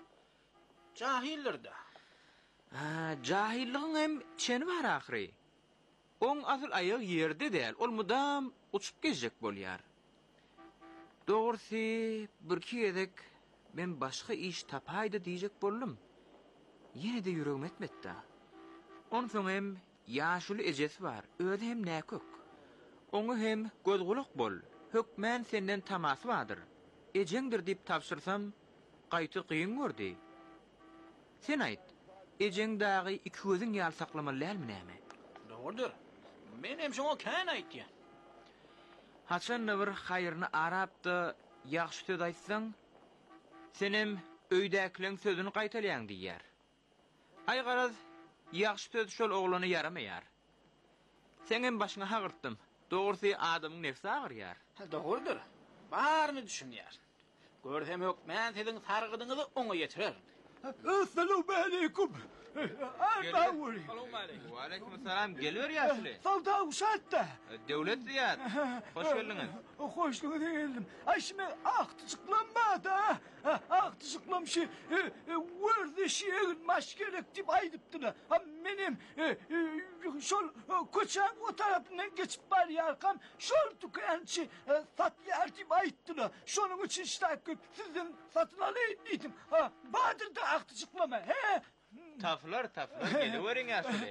Jahildir da. Ha, jahilligiň hem çeni bar ahry. Oň asyl aýagy ýerde däl, ol mudam uçup gezjek bolýar. Dogry, bir kedek men başga iş tapaýdy diýjek boldum. Ýene de ýüregim etmedi. Onuň soň hem ýaşuly ejesi bar, öde hem näkök. Oňa hem göz gulak bol, hökmän senden tamasy bardyr. Ejeňdir diýip tapşyrsam, gaýty kıyın gördi. Sen aýt, ejeň dagy iki gözüň ýal saklamalärmi näme? Dogrydyr. Men hem şoňa kän aýtdym. Haçan bir haýyryny arapdy, ýaxşy söz aýtsaň, senem öýdäkleň sözüni gaýtalýan diýär. Ay garaz, ýaxşy söz şol oglany yaramaýar. Sen hem başyňa hagyrtdym. Dogry adamyň nefsi agyrýar. Dogrydyr. Baryny düşünýär. Görsem ýok, men siziň sargydyňyzy oňa ýetirer. Assalamu alaikum. Armawuri. Wa aleykum salam. Gelýär ýaşly. Savda uşatda. Döwlet diýär. Hoş geldiňiz. Hoş geldim. Ay şimdi aktıcıklanmadı ha. Aktıcıklamışı werde şeýin maşkelek diýip aýdypdylar. Ha menim şol koçan o tarapyndan geçip barýarkam şol tükençi satýar diýip aýtdylar. Şonuň üçin ştaýk sizden satyn alaýyn diýdim. Ha badyr da aktıcıklama. He. Taflar taflar gelýäriň ýaşly.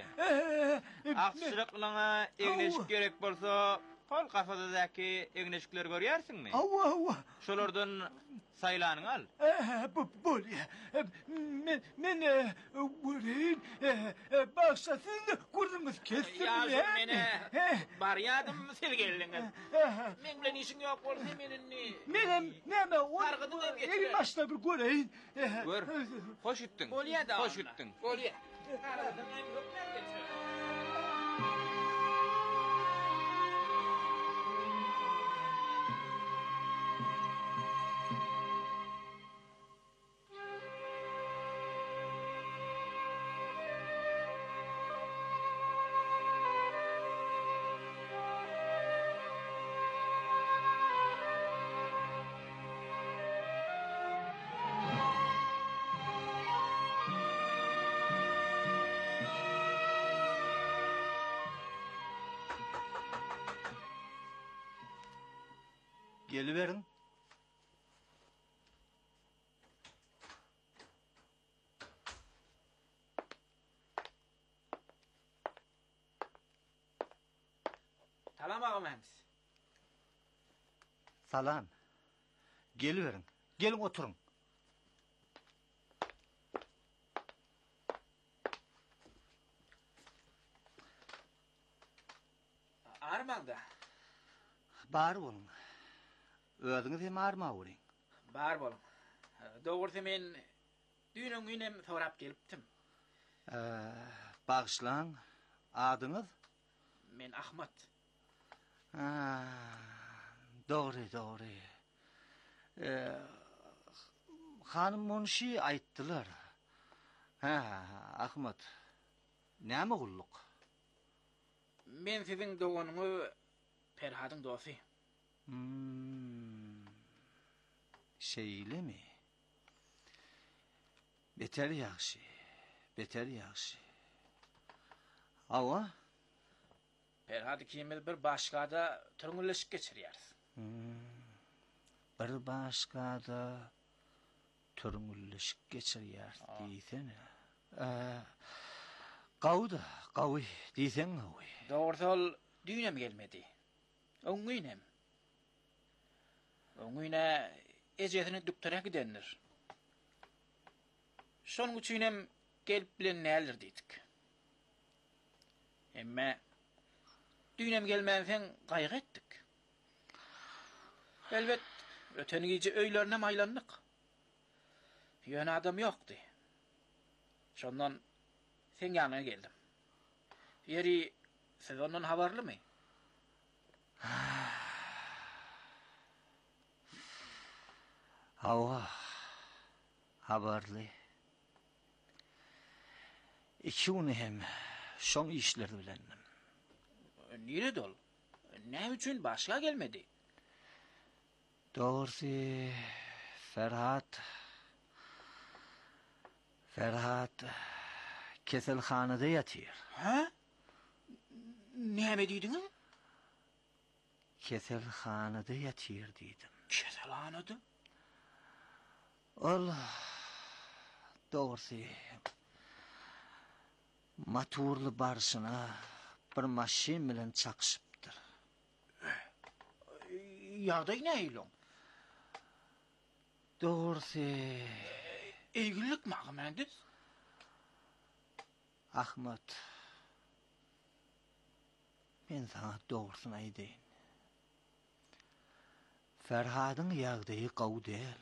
Akçylyklaňa egneşik gerek bolsa, kol kafadaky egneşikler görýärsiňmi? Awa awa. Şolardan saýlanyň al. Bu bolýar. Men men göreyim. Başlasyn gurdyňyz kesdim. Ýa mene barýadym sil geldiňiz. Men bilen işiň ýok bolsa menini. Menem näme o? Eri başda bir göreyim. Gör. Hoş etdiň. Bolýar da. Hoş etdiň. Bolýar. Geliverin. Salam ağamız. Salam. Geliverin. Gelin oturun. Armanda. Bar bolun. Özüňiz hem armawry. Bar bolun. Dogry men düýnüň günem sorap gelipdim. Ee, Bagşlaň. Adyňyz? Men Ahmet. Ha, Doğru, doğru. Ee, hanım Monşi ayttılar. Ha, Ahmet. Näme gulluk? Men sizin doğunuňy Ferhadyň dosty. Hmm. Şeyle mi? Beter yaxşı. Beter yaxşı. Awa? Ferhady kimil bir başgada türüňleşip geçirýär. Hmm. Bir başgada türüňleşip geçirýär diýsen. Ee, Gawda, gawy diýsen gawy. Dogry düýnem gelmedi. Öňünem. Öňüne ejesini doktora gidenler. Şonuň üçinem gelip bilen näler diýdik. Emme düýnem gelmänsen gaýgy etdik. Elbet öteni gece öýlerine maýlandyk. Ýöne adam ýokdy. Şondan sen ýanyna geldim. Ýeri siz ondan habarlymy? Hawa habarly. İki gün hem şoň işleri bilendim. Nire dol? Ne üçün başga gelmedi? Doğrusu Ferhat Ferhat keselhanada yatıyor. Ha? Näme diýdiňiz? Keselhanada yatıyor dedim. Keselhanada? Allah doğrusu maturlu barşına bir maşin bilen çakışıptır. Ýagdaý näýiloň? Doğrusu Eýgilik magmändiz? Ahmet, men sana doğrusunu aýdyn. Ferhadyň ýagdaýy gaw däl.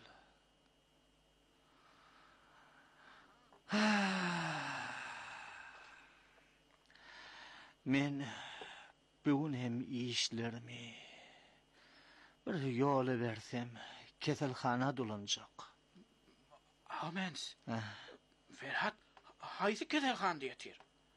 Men bugün hem işlerimi bir ýola bersem keselhana dolanjak. Amens. Ah. Ferhat haýsy keselhanada ýatyr?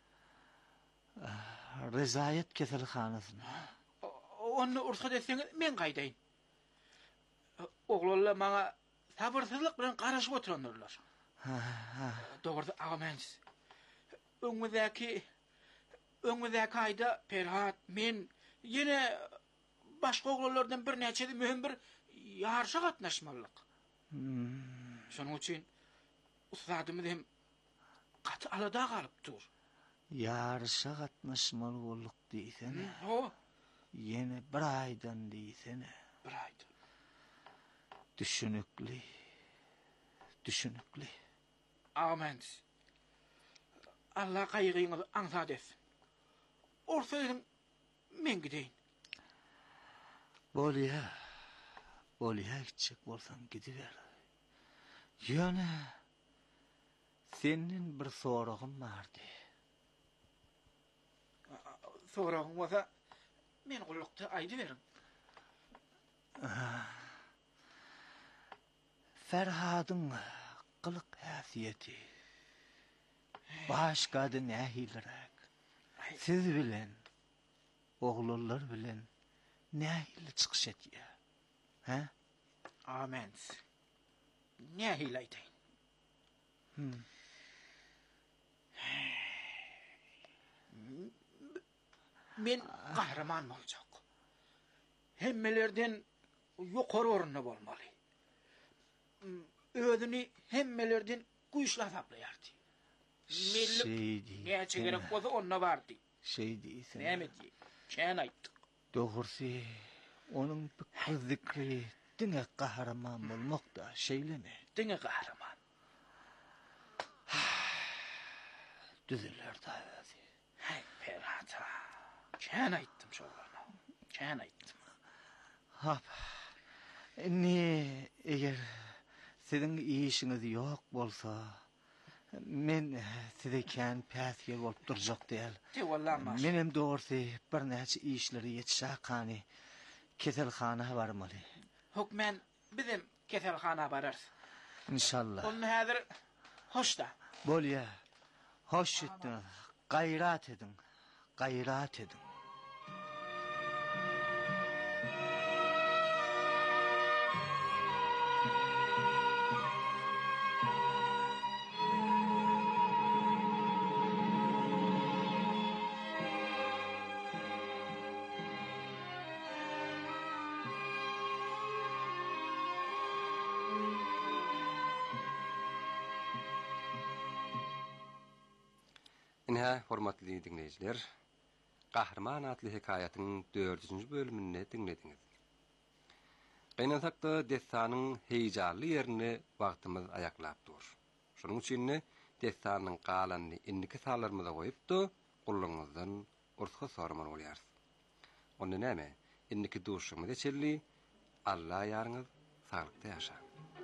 Rezayet keselhanasyna. Onu ursat etseňiz men gaýdaýyn. Oglanlar maňa sabırsyzlyk bilen garaşyp oturanlar. Ha, ha. Dogry amens. Öňündäki öňündäki aýda Ferhat men ýene başga oglanlardan bir näçe mühim bir ýarşa gatnaşmalyk. Hmm. Şonuň üçin ustadymyz hem gaty alada galypdyr. Yarışa gatnaşmaly bolduk diýsene. O, Ýene bir aýdan diýsene. bir aýda. Düşünükli. Düşünükli. Amens. Allah gaýgyňyzy aňsat etsin. Orsaň men gideýin. Bolýa. Bolýa gitjek bolsaň gidiber. Ýöne senin bir soragym bardy. Soragym bolsa men gullukda aýdy berin. Ferhadyň gylyk häsiýeti başgada nähilrek. Siz bilen, oglanlar bilen nähili çykyş etýär. Ha? Amens. Ne hilaytayn? Hmm. Men kahraman boljak. Hemmelerden ýokary orunda bolmaly. Özüni hemmelerden güýçli saplaýardy. Millik näçe gerek bolsa onda bardy. Şey diýsen. Näme diýip? Çän aýtdyk. Dogrusu onun bir zikri diňe kahraman bolmak da şeýlemi? Diňe kahraman. Düzüller daýazy. Hey Ferhat. Çän aýtdym şolana. Çän aýtdym. Hap. Ne eger sizin işiniz ýok bolsa, men size kän päsge bolup durjak diýel. Te wallah maş. Menem dogrusu bir näçe işleri ýetişäkany keselhana barmaly. Hukmen bizim keselhana barars. İnşallah. Onu hazır hoşda. Bolya. Hoş etdin. Gayrat edin. Gayrat edin. Inha hormatly dinleyijiler, Gahrman adly hekayatyň dördüncü bölümini dinlediňiz. Gaýnansakda destanyň heýjanly ýerini wagtymyz aýaklap dur. Şonuň üçin destanyň galanny indiki salarmyza goýupdy, gullanyňyzdan ursa sorman bolýar. Onda näme? Indiki duşumyza çelli, Allah ýaryňyz saglykda ýaşa.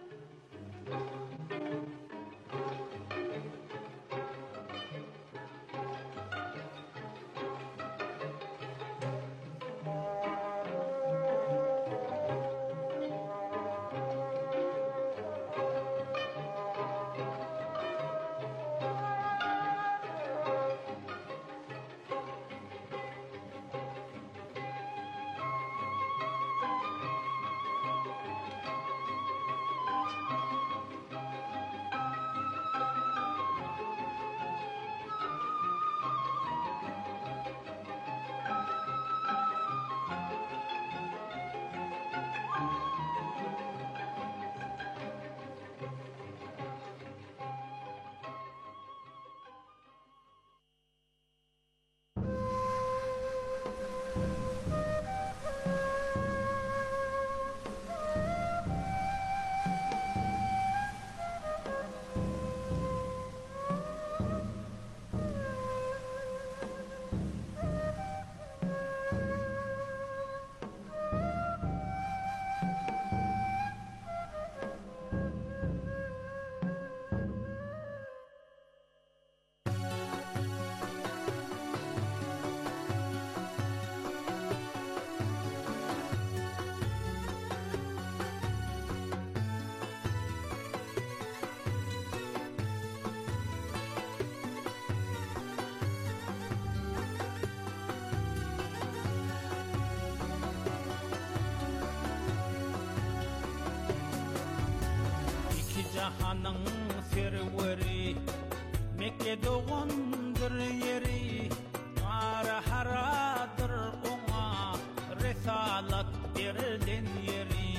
Cahanın serveri Mekke doğandır yeri Ara haradır ona Resalat verilen yeri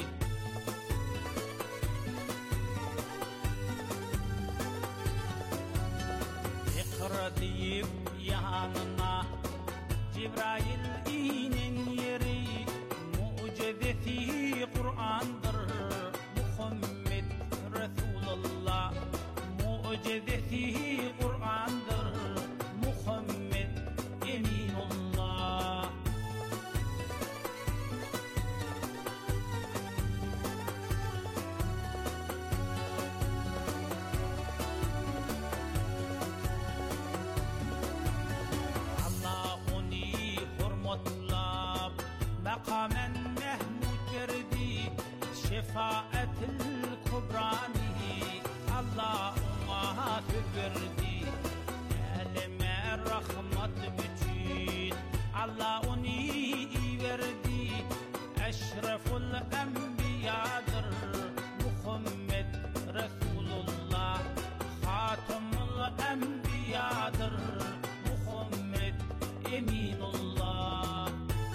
İkra deyip yanına Cibrail inin yeri Mucizesi Kur'an'dır Muhammed Resulullah mucizesi Kur'an'dır Muhammed Eminullah Allah onu hurmatlab makamen Mehmud verdi şefaatil kubrani Allah ona verdi elime rahmet bütün Allah onu verdi eşreful enbiyadır Muhammed Resulullah hatamul enbiyadır Muhammed Eminullah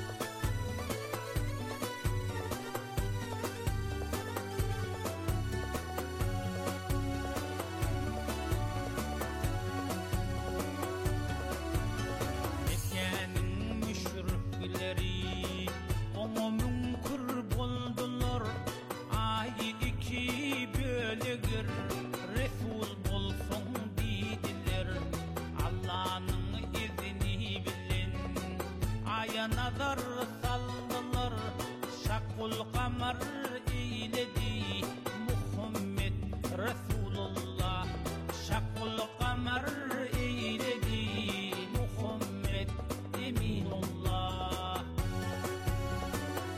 Resul bolsun didiler Allah'ın izni bilin Aya nazar saldılar Şakul kamar eyledi Muhammed Resulullah Şakul kamar eyledi Muhammed Eminullah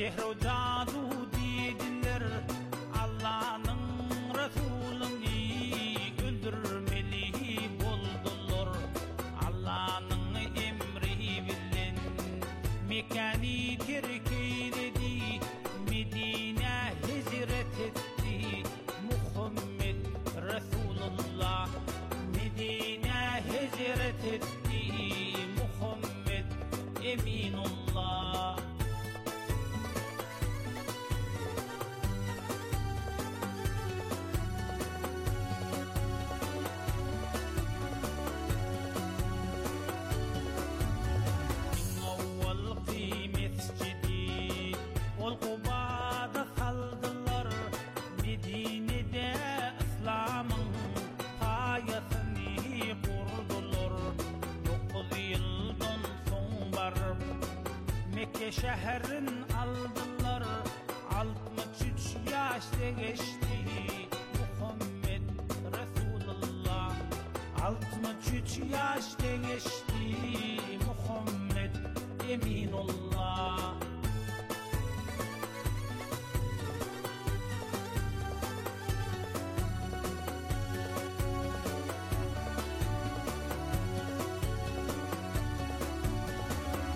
Sehro cadu dediler Allah'ın Resulüni öldürmeli boldular Allah'ın emri bilen Mekani terk eyledi Medine hicret etti Muhammed Resulullah Medine hicret etti Muhammed Eminullah şehrin aldılar altmış üç yaşta geçti Muhammed Resulullah altmış üç yaşta geçti Muhammed Eminullah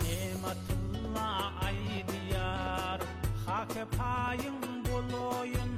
Payın boloyun